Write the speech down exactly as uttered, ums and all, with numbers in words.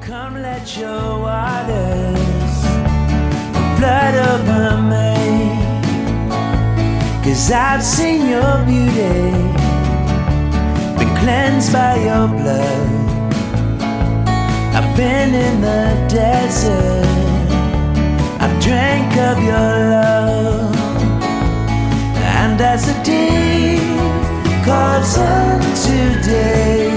Come let your waters flood over me, 'cause I've seen your beauty, been cleansed by your blood. I've been in the desert, I've drank of your love. And as the deep calls unto day,